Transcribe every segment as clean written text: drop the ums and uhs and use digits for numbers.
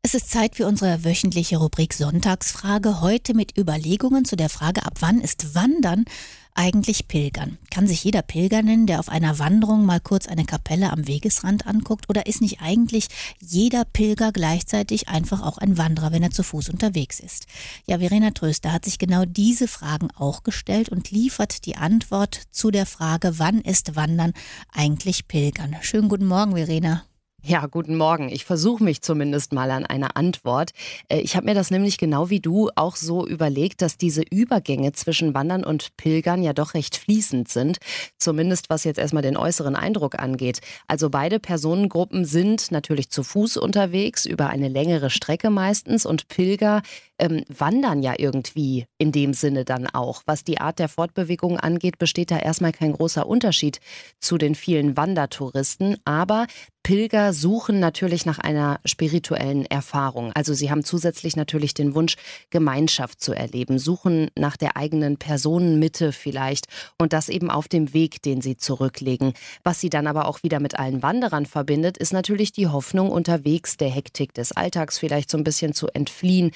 Es ist Zeit für unsere wöchentliche Rubrik Sonntagsfrage. Heute mit Überlegungen zu der Frage, ab wann ist Wandern eigentlich Pilgern? Kann sich jeder Pilger nennen, der auf einer Wanderung mal kurz eine Kapelle am Wegesrand anguckt? Oder ist nicht eigentlich jeder Pilger gleichzeitig einfach auch ein Wanderer, wenn er zu Fuß unterwegs ist? Ja, Verena Tröster hat sich genau diese Fragen auch gestellt und liefert die Antwort zu der Frage, wann ist Wandern eigentlich Pilgern? Schönen guten Morgen, Verena. Ja, guten Morgen. Ich versuche mich zumindest mal an eine Antwort. Ich habe mir das nämlich genau wie du auch so überlegt, dass diese Übergänge zwischen Wandern und Pilgern ja doch recht fließend sind. Zumindest was jetzt erstmal den äußeren Eindruck angeht. Also beide Personengruppen sind natürlich zu Fuß unterwegs, über eine längere Strecke meistens. Und Pilger wandern ja irgendwie in dem Sinne dann auch. Was die Art der Fortbewegung angeht, besteht da erstmal kein großer Unterschied zu den vielen Wandertouristen. Aber Pilger suchen natürlich nach einer spirituellen Erfahrung. Also sie haben zusätzlich natürlich den Wunsch, Gemeinschaft zu erleben, suchen nach der eigenen Personenmitte vielleicht und das eben auf dem Weg, den sie zurücklegen. Was sie dann aber auch wieder mit allen Wanderern verbindet, ist natürlich die Hoffnung, unterwegs der Hektik des Alltags vielleicht so ein bisschen zu entfliehen.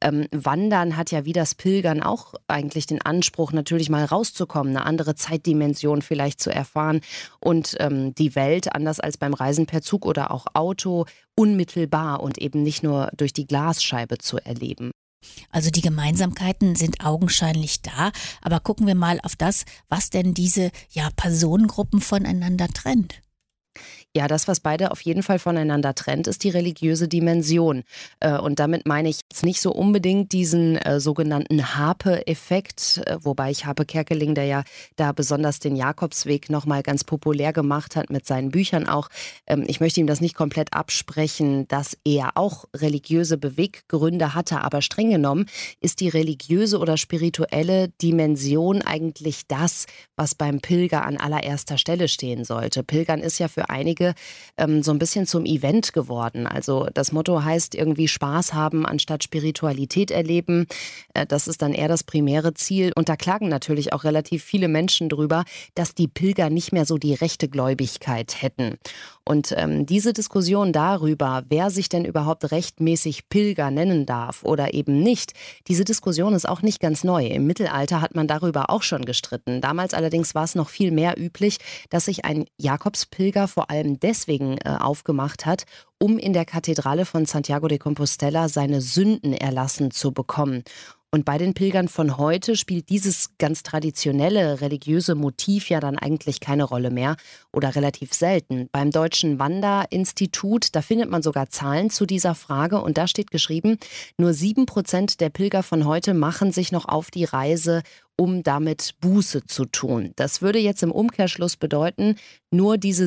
Wandern hat ja wie das Pilgern auch eigentlich den Anspruch, natürlich mal rauszukommen, eine andere Zeitdimension vielleicht zu erfahren und die Welt, anders als beim Reisen per Zug oder auch Auto, unmittelbar und eben nicht nur durch die Glasscheibe zu erleben. Also die Gemeinsamkeiten sind augenscheinlich da, aber gucken wir mal auf das, was denn diese Personengruppen voneinander trennt. Ja, das, was beide auf jeden Fall voneinander trennt, ist die religiöse Dimension. Und damit meine ich jetzt nicht so unbedingt diesen sogenannten Harpe-Effekt, wobei ich Harpe Kerkeling, der ja da besonders den Jakobsweg nochmal ganz populär gemacht hat mit seinen Büchern auch. Ich möchte ihm das nicht komplett absprechen, dass er auch religiöse Beweggründe hatte, aber streng genommen ist die religiöse oder spirituelle Dimension eigentlich das, was beim Pilger an allererster Stelle stehen sollte. Pilgern ist ja für einige so ein bisschen zum Event geworden. Also das Motto heißt irgendwie Spaß haben anstatt Spiritualität erleben. Das ist dann eher das primäre Ziel. Und da klagen natürlich auch relativ viele Menschen drüber, dass die Pilger nicht mehr so die rechte Gläubigkeit hätten. Und diese Diskussion darüber, wer sich denn überhaupt rechtmäßig Pilger nennen darf oder eben nicht, diese Diskussion ist auch nicht ganz neu. Im Mittelalter hat man darüber auch schon gestritten. Damals allerdings war es noch viel mehr üblich, dass sich ein Jakobspilger vor allem deswegen aufgemacht hat, um in der Kathedrale von Santiago de Compostela seine Sünden erlassen zu bekommen. Und bei den Pilgern von heute spielt dieses ganz traditionelle religiöse Motiv ja dann eigentlich keine Rolle mehr oder relativ selten. Beim Deutschen Wanderinstitut, da findet man sogar Zahlen zu dieser Frage und da steht geschrieben, nur 7% der Pilger von heute machen sich noch auf die Reise, um damit Buße zu tun. Das würde jetzt im Umkehrschluss bedeuten, nur diese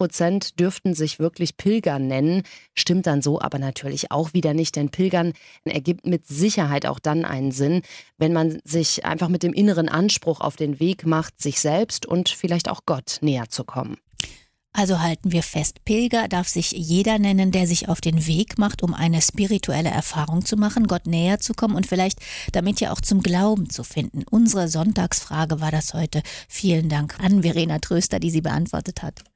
7% dürften sich wirklich Pilger nennen. Stimmt dann so aber natürlich auch wieder nicht, denn Pilgern ergibt mit Sicherheit auch dann einen Sinn, wenn man sich einfach mit dem inneren Anspruch auf den Weg macht, sich selbst und vielleicht auch Gott näher zu kommen. Also halten wir fest, Pilger darf sich jeder nennen, der sich auf den Weg macht, um eine spirituelle Erfahrung zu machen, Gott näher zu kommen und vielleicht damit ja auch zum Glauben zu finden. Unsere Sonntagsfrage war das heute. Vielen Dank an Verena Tröster, die sie beantwortet hat.